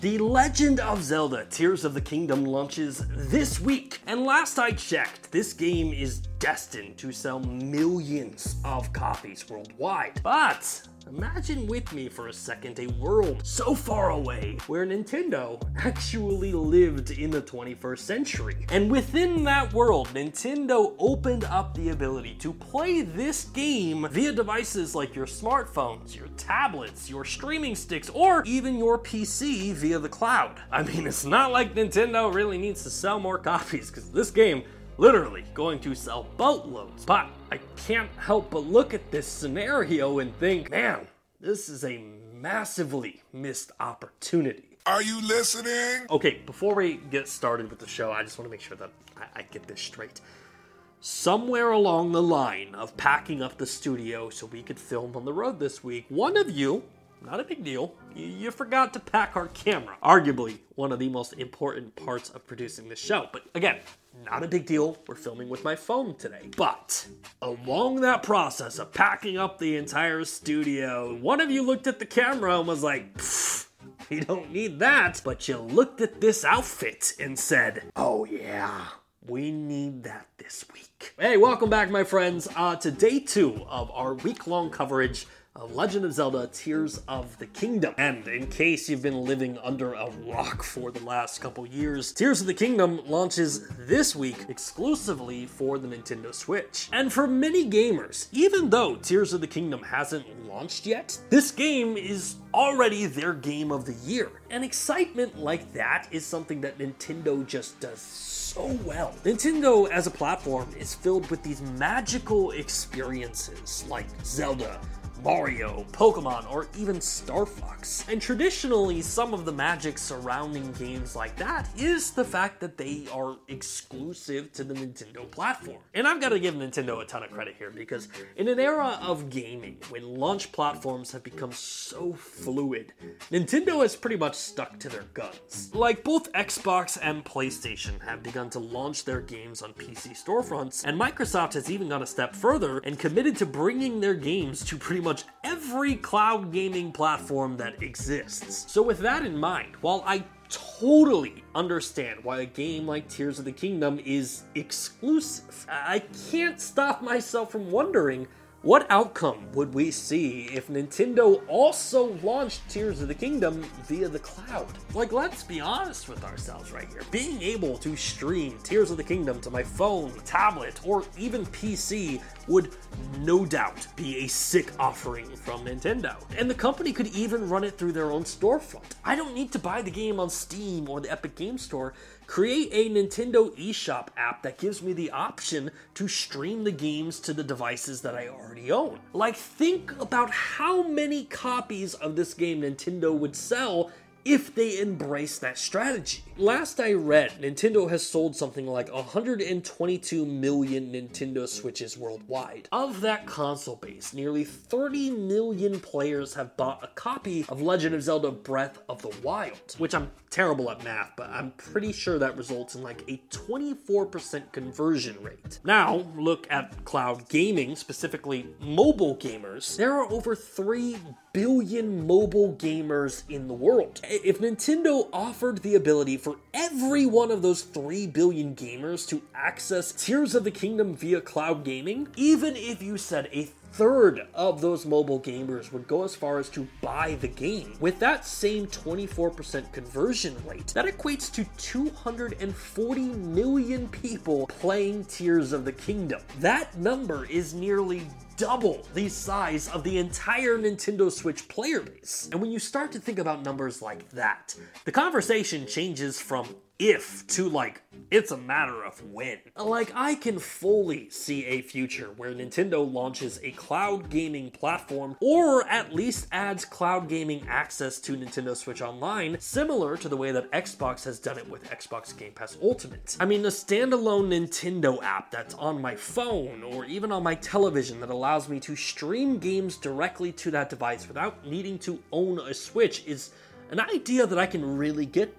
The Legend of Zelda Tears of the Kingdom launches this week, and last I checked, this game is destined to sell millions of copies worldwide. But imagine with me for a second a world so far away where Nintendo actually lived in the 21st century. And within that world, Nintendo opened up the ability to play this game via devices like your smartphones, your tablets, your streaming sticks, or even your PC via the cloud. I mean, it's not like Nintendo really needs to sell more copies, because this game literally going to sell boatloads. But I can't help but look at this scenario and think, man, this is a massively missed opportunity. Are you listening? Okay, before we get started with the show, I just want to make sure that I get this straight. Somewhere along the line of packing up the studio so we could film on the road this week, one of you, not a big deal, you forgot to pack our camera. Arguably one of the most important parts of producing this show. But again, not a big deal, we're filming with my phone today. But along that process of packing up the entire studio, one of you looked at the camera and was like, you don't need that. But you looked at this outfit and said, oh yeah, we need that this week. Hey, welcome back, my friends, to day 2 of our week-long coverage of Legend of Zelda Tears of the Kingdom. And in case you've been living under a rock for the last couple years, Tears of the Kingdom launches this week exclusively for the Nintendo Switch. And for many gamers, even though Tears of the Kingdom hasn't launched yet, this game is already their game of the year. And excitement like that is something that Nintendo just does so well. Nintendo as a platform is filled with these magical experiences like Zelda, Mario, Pokemon, or even Star Fox. And traditionally, some of the magic surrounding games like that is the fact that they are exclusive to the Nintendo platform. And I've got to give Nintendo a ton of credit here, because in an era of gaming, when launch platforms have become so fluid, Nintendo has pretty much stuck to their guns. Like, both Xbox and PlayStation have begun to launch their games on PC storefronts, and Microsoft has even gone a step further and committed to bringing their games to pretty much every cloud gaming platform that exists. So with that in mind, while I totally understand why a game like Tears of the Kingdom is exclusive, I can't stop myself from wondering, what outcome would we see if Nintendo also launched Tears of the Kingdom via the cloud? Like, let's be honest with ourselves right here. Being able to stream Tears of the Kingdom to my phone, tablet, or even PC would no doubt be a sick offering from Nintendo. And the company could even run it through their own storefront. I don't need to buy the game on Steam or the Epic Games Store. Create a Nintendo eShop app that gives me the option to stream the games to the devices that I already own. Like, think about how many copies of this game Nintendo would sell if they embrace that strategy. Last I read, Nintendo has sold something like 122 million Nintendo Switches worldwide. Of that console base, nearly 30 million players have bought a copy of Legend of Zelda Breath of the Wild, which I'm terrible at math, but I'm pretty sure that results in like a 24% conversion rate. Now, look at cloud gaming, specifically mobile gamers. There are over 3 billion mobile gamers in the world. If Nintendo offered the ability for every one of those 3 billion gamers to access Tears of the Kingdom via cloud gaming, even if you said a third of those mobile gamers would go as far as to buy the game, with that same 24% conversion rate, that equates to 240 million people playing Tears of the Kingdom. That number is nearly double the size of the entire Nintendo Switch player base. And when you start to think about numbers like that, the conversation changes from if to like, it's a matter of when. Like, I can fully see a future where Nintendo launches a cloud gaming platform, or at least adds cloud gaming access to Nintendo Switch Online, similar to the way that Xbox has done it with Xbox Game Pass Ultimate. I mean, a standalone Nintendo app that's on my phone or even on my television that allows me to stream games directly to that device without needing to own a Switch is an idea that I can really get behind.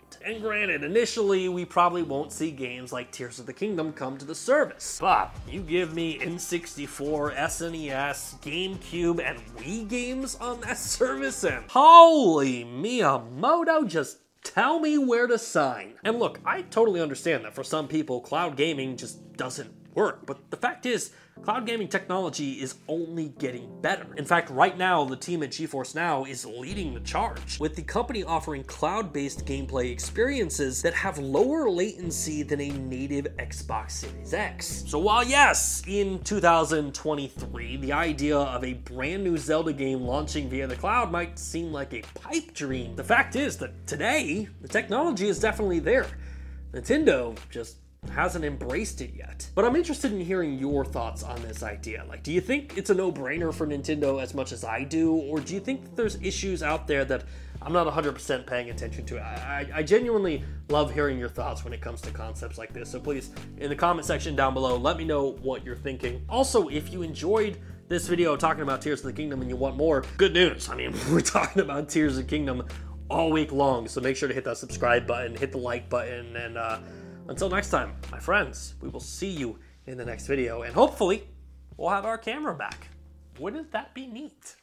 And granted, initially we probably won't see games like Tears of the Kingdom come to the service, but you give me N64, SNES, GameCube, and Wii games on that service, and holy Miyamoto, just tell me where to sign. And look, I totally understand that for some people, cloud gaming just doesn't work, but the fact is, cloud gaming technology is only getting better. In fact, right now, the team at GeForce Now is leading the charge, with the company offering cloud-based gameplay experiences that have lower latency than a native Xbox Series X. So while yes, in 2023, the idea of a brand new Zelda game launching via the cloud might seem like a pipe dream, the fact is that today, the technology is definitely there. Nintendo just hasn't embraced it yet. But I'm interested in hearing your thoughts on this idea. Like, do you think it's a no-brainer for Nintendo as much as I do, or do you think that there's issues out there that I'm not 100% paying attention to? I genuinely love hearing your thoughts when it comes to concepts like this, so please, in the comment section down below, let me know what you're thinking. Also, if you enjoyed this video talking about Tears of the Kingdom and you want more, good news. I mean, we're talking about Tears of the Kingdom all week long, so make sure to hit that subscribe button, hit the like button, and until next time, my friends, we will see you in the next video, and hopefully, we'll have our camera back. Wouldn't that be neat?